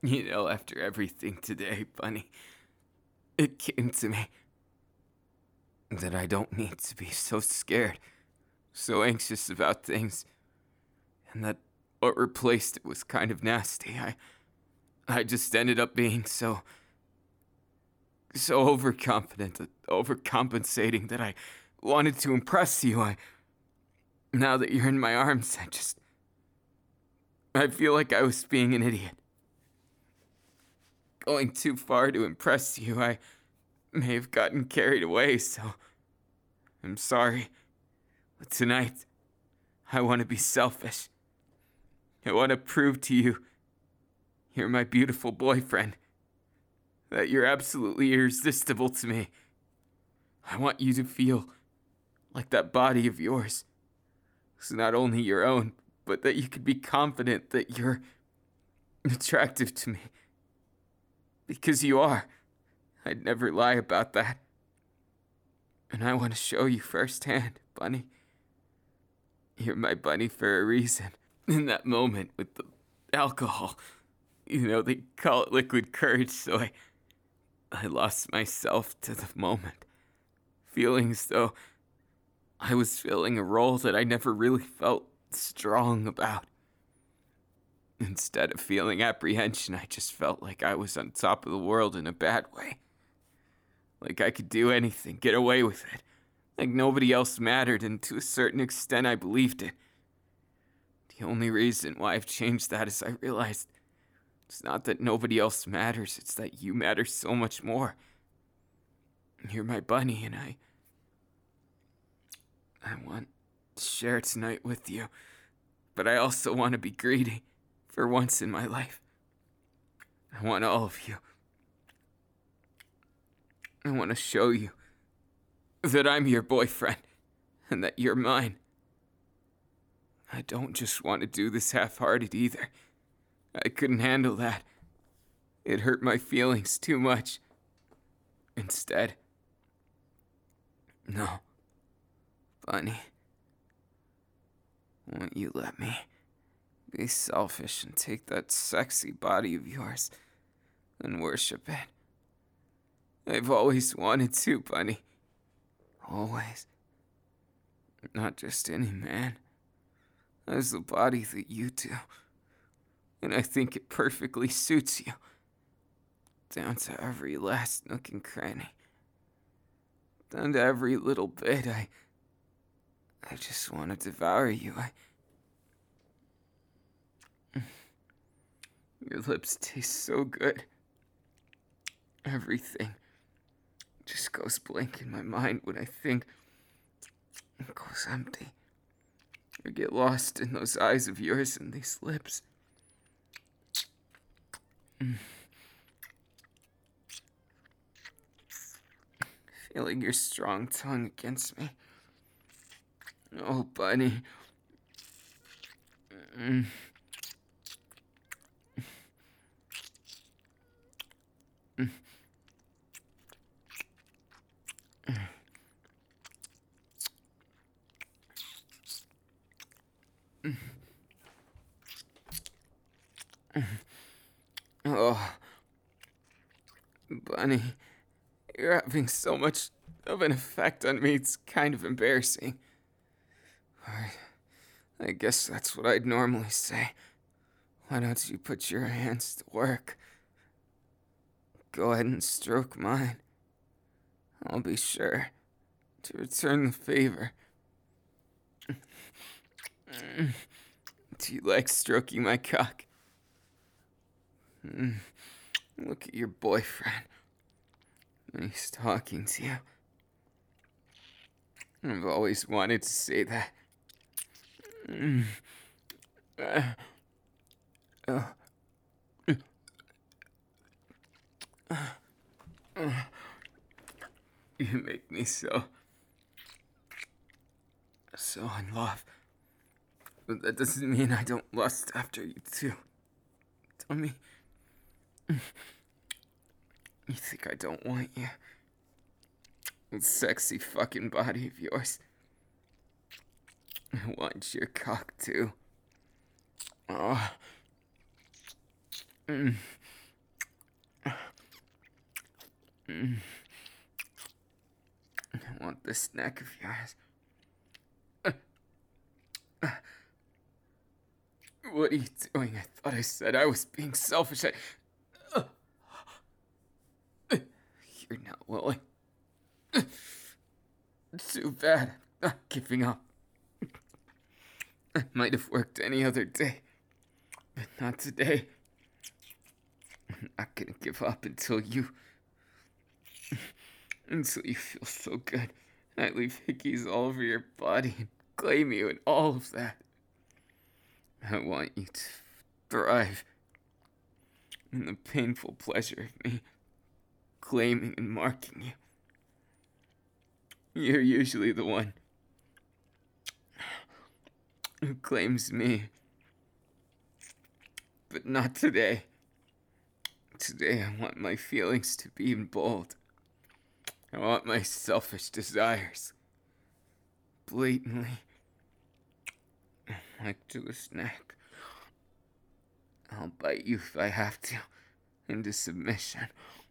After everything today, Bunny, it came to me that I don't need to be so scared, so anxious about things, and that what replaced it was kind of nasty. I just ended up being so overconfident, overcompensating that I wanted to impress you. Now that you're in my arms, I feel like I was being an idiot. Going too far to impress you, I may have gotten carried away, so I'm sorry. But tonight, I want to be selfish. I want to prove to you you're my beautiful boyfriend, that you're absolutely irresistible to me. I want you to feel like that body of yours is not only your own, but that you could be confident that you're attractive to me. Because you are. I'd never lie about that. And I want to show you firsthand, Bunny. You're my bunny for a reason. In that moment with the alcohol, they call it liquid courage, so I lost myself to the moment. Feeling as though I was filling a role that I never really felt strong about. Instead of feeling apprehension, I just felt like I was on top of the world in a bad way. Like I could do anything, get away with it. Like nobody else mattered, and to a certain extent I believed it. The only reason why I've changed that is I realized it's not that nobody else matters, it's that you matter so much more. You're my bunny, and I want to share tonight with you, but I also want to be greedy. For once in my life, I want all of you. I want to show you that I'm your boyfriend and that you're mine. I don't just want to do this half-hearted either. I couldn't handle that. It hurt my feelings too much. Instead, no, Bunny, won't you let me be selfish and take that sexy body of yours and worship it? I've always wanted to, Bunny. Always. Not just any man. Has the body that you do. And I think it perfectly suits you. Down to every last nook and cranny. Down to every little bit. I just want to devour you. Your lips taste so good. Everything just goes blank in my mind when I think. It goes empty. I get lost in those eyes of yours and these lips. Feeling your strong tongue against me. Oh, Bunny. Oh, Bunny, you're having so much of an effect on me, it's kind of embarrassing. I guess that's what I'd normally say. Why don't you put your hands to work? Go ahead and stroke mine. I'll be sure to return the favor. Do you like stroking my cock? Look at your boyfriend when he's talking to you. I've always wanted to say that. You make me so in love. But that doesn't mean I don't lust after you too. Tell me, you think I don't want you? That sexy fucking body of yours. I want your cock too. Oh. Mm. I want this neck of yours. What are you doing? I thought I said I was being selfish. You're not willing. Too bad. I'm not giving up. I might have worked any other day, but not today. I'm not gonna give up until you feel so good. And I leave hickeys all over your body and claim you and all of that. I want you to thrive in the painful pleasure of me claiming and marking you. You're usually the one who claims me, but not today. Today I want my feelings to be in bold. I want my selfish desires blatantly, like to the snack. I'll bite you if I have to, into submission.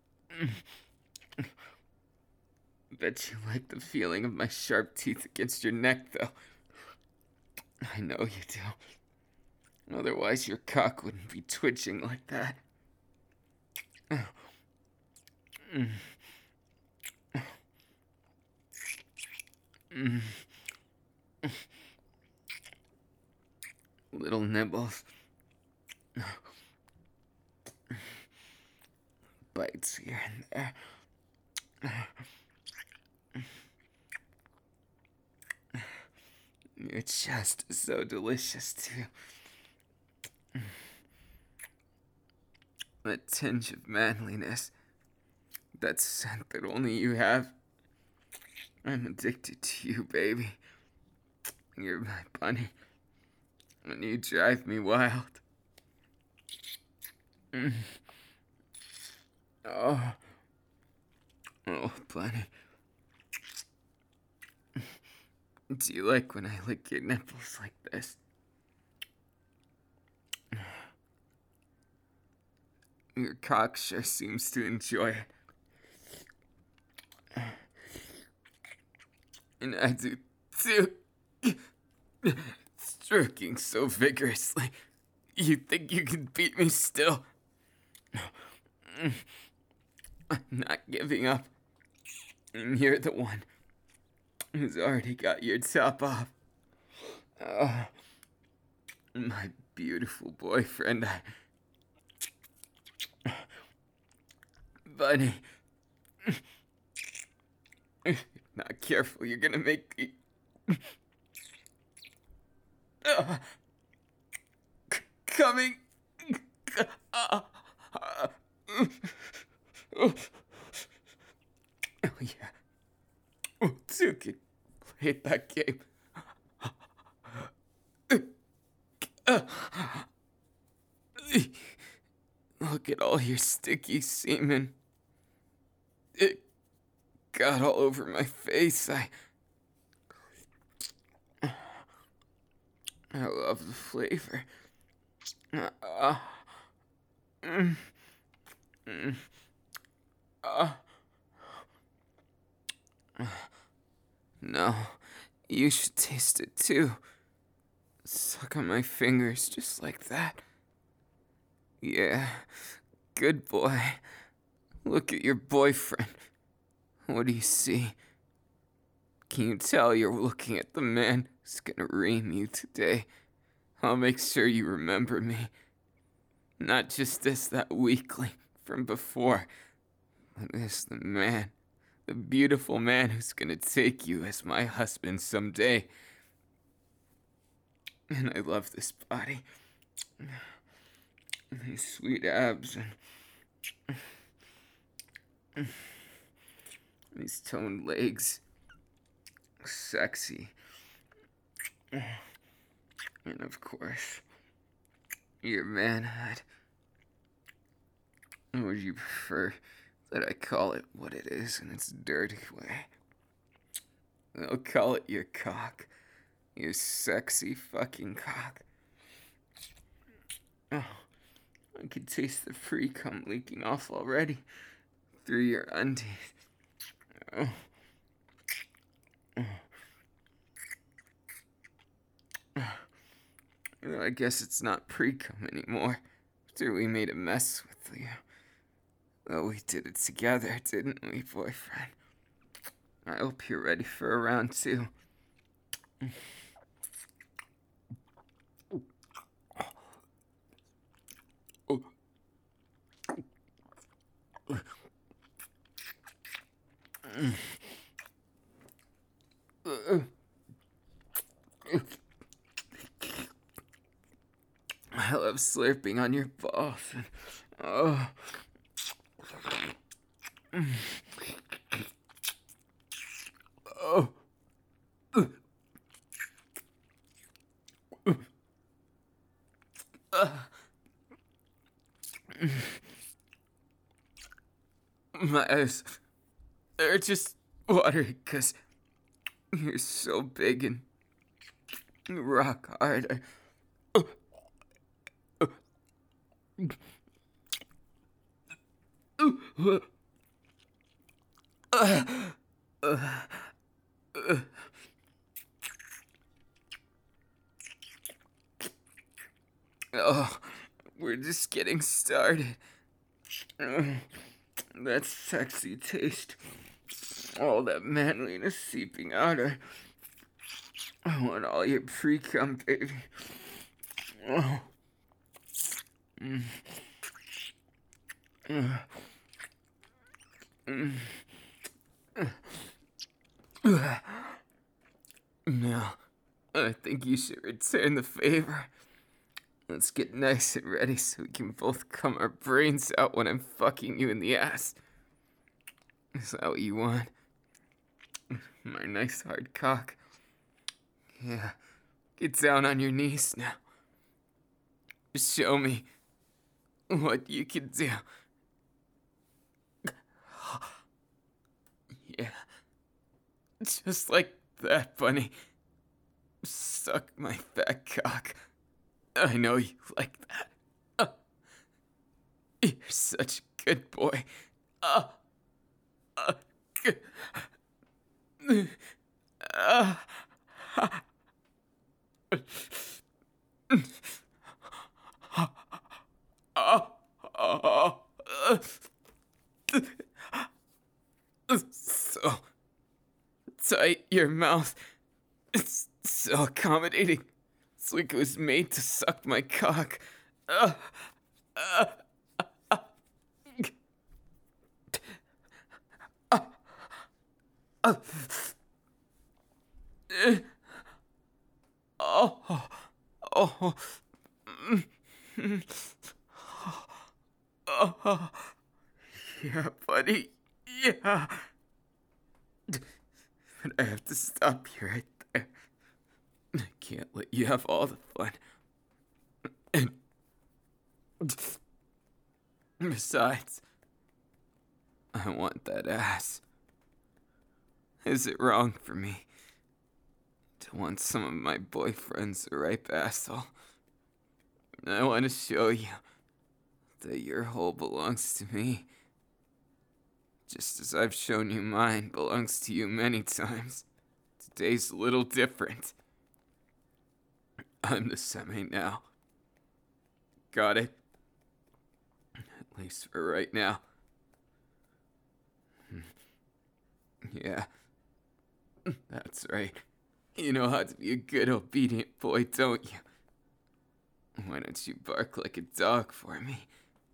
Bet you like the feeling of my sharp teeth against your neck, though. I know you do. Otherwise, your cock wouldn't be twitching like that. Little nibbles. Bites here and there. Your chest is so delicious, too. That tinge of manliness. That scent that only you have. I'm addicted to you, baby. You're my bunny. And you drive me wild. Oh. Oh, bunny. Do you like when I lick your nipples like this? Your cock sure seems to enjoy it. And I do too. Stroking so vigorously. You think you can beat me still? I'm not giving up. And you're the one who's already got your top off. Oh, my beautiful boyfriend. Bunny. If you're not careful, you're gonna make me... coming. Oh yeah. Oh, two can play that game. Look at all your sticky semen. It got all over my face. I love the flavor. No, you should taste it too. Suck on my fingers just like that. Yeah, good boy. Look at your boyfriend. What do you see? Can you tell you're looking at the man who's gonna ream you today? I'll make sure you remember me. Not just as that weakling from before, but as the man, the beautiful man who's gonna take you as my husband someday. And I love this body. These sweet abs and these toned legs. Sexy. And of course, your manhood. Or would you prefer that I call it what it is in its dirty way? I'll call it your cock. Your sexy fucking cock. Oh, I can taste the free cum leaking off already. through your undies. I guess it's not pre-cum anymore. After we made a mess with you. Well, we did it together, didn't we, boyfriend? I hope you're ready for a round two. I love slurping on your balls. Oh. Oh. My eyes are just watery because you're so big and rock hard. Oh, we're just getting started. That sexy taste. All that manliness seeping out. I want all your pre-cum, baby. Oh. Now, I think you should return the favor. Let's get nice and ready so we can both cum our brains out when I'm fucking you in the ass. Is that what you want? My nice hard cock. Yeah. Get down on your knees now. Show me what you can do. Yeah. Just like that, bunny. Suck my fat cock. I know you like that. You're such a good boy. So tight, your mouth. It's so accommodating. It's like it was made to suck my cock. Yeah, buddy. Yeah. But I have to stop you right there. I can't let you have all the fun. And besides, I want that ass. Is it wrong for me to want some of my boyfriend's ripe asshole? I want to show you that your hole belongs to me. Just as I've shown you mine belongs to you many times. Today's a little different. I'm the semi now. Got it? At least for right now. Yeah. That's right. You know how to be a good, obedient boy, don't you? Why don't you bark like a dog for me?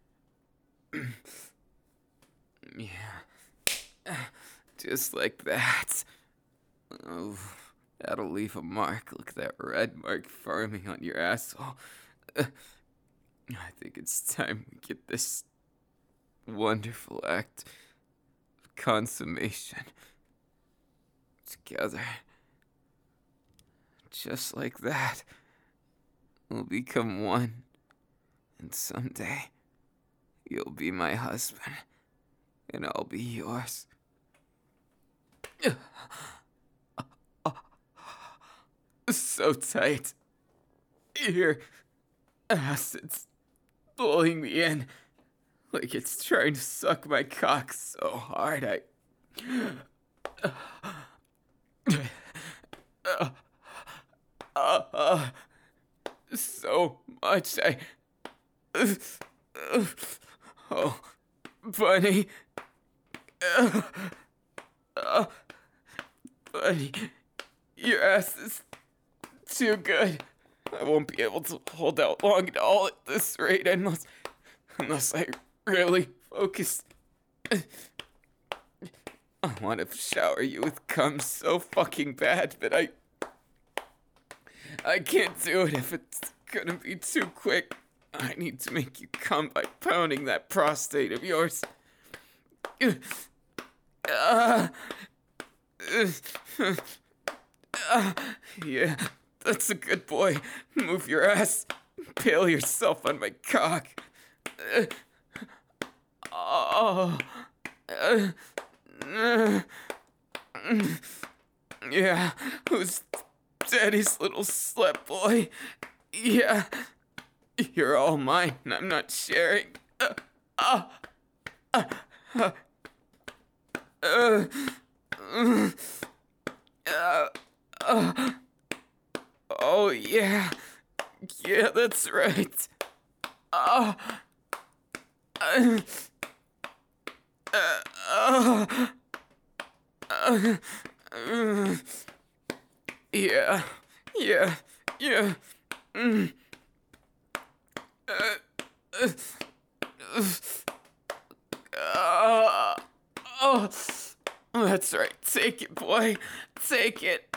Yeah. Just like that. Oh, that'll leave a mark. Look at that red mark forming on your asshole. I think it's time we get this wonderful act of consummation together. Just like that, we'll become one, and someday you'll be my husband, and I'll be yours. So tight. Your acid's pulling me in like it's trying to suck my cock so hard so much oh, Bunny, Bunny, your ass is too good. I won't be able to hold out long at all at this rate unless I really focus. I want to shower you with cum so fucking bad, but I can't do it if it's gonna be too quick. I need to make you come by pounding that prostate of yours. Yeah, that's a good boy. Move your ass. Impale yourself on my cock. Oh. Yeah, who's Daddy's little slut boy? Yeah, you're all mine. I'm not sharing. Oh yeah, yeah, that's right. Uh, uh, yeah, yeah, yeah. Oh, that's right. Take it, boy. Take it.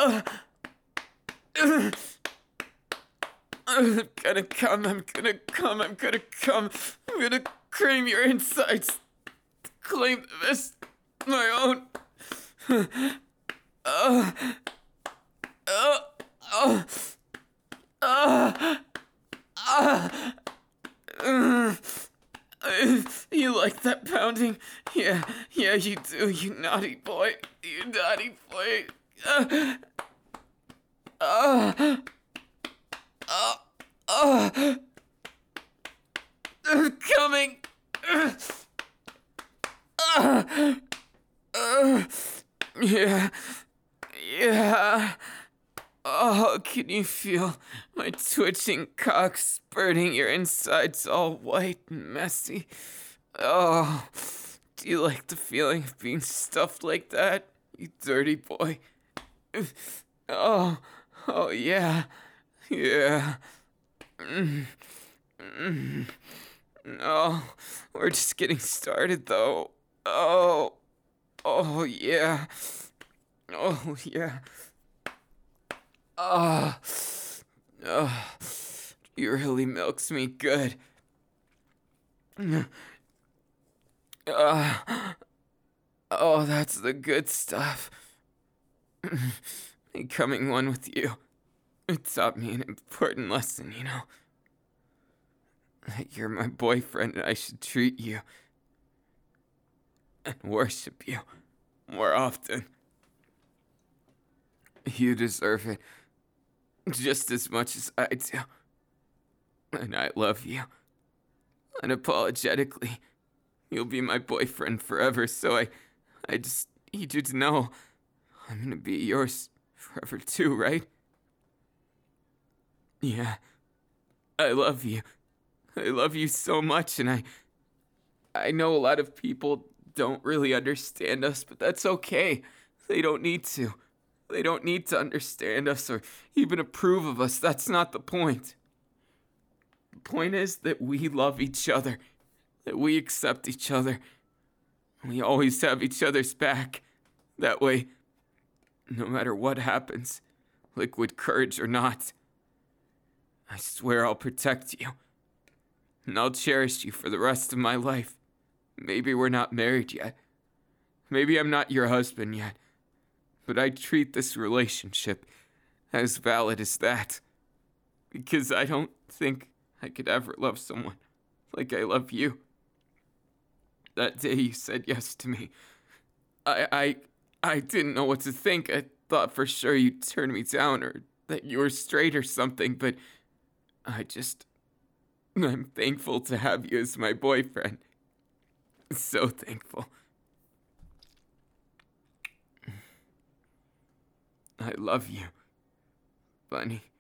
I'm gonna come. I'm gonna come. I'm gonna come. I'm gonna cream your insides. Claim this my own. You like that pounding? Yeah, you do, you naughty boy. You naughty boy. Coming. Yeah, yeah. Oh, can you feel my twitching cock spurting your insides all white and messy? Oh, do you like the feeling of being stuffed like that, you dirty boy? Oh, yeah, yeah. No, we're just getting started though. Oh, yeah. Oh, yeah. He really milks me good. That's the good stuff. Becoming one with you. It taught me an important lesson, you know. That you're my boyfriend and I should treat you and worship you more often. You deserve it just as much as I do. And I love you. Unapologetically. You'll be my boyfriend forever, so I just need you to know I'm gonna be yours forever too, right? Yeah. I love you. I love you so much, and I know a lot of people don't really understand us, but that's okay. They don't need to. They don't need to understand us or even approve of us. That's not the point. The point is that we love each other, that we accept each other, and we always have each other's back. That way, no matter what happens, liquid courage or not, I swear I'll protect you. And I'll cherish you for the rest of my life. Maybe we're not married yet. Maybe I'm not your husband yet. But I treat this relationship as valid as that. Because I don't think I could ever love someone like I love you. That day you said yes to me, I didn't know what to think. I thought for sure you'd turn me down or that you were straight or something, but I'm thankful to have you as my boyfriend. So thankful. I love you, Bunny.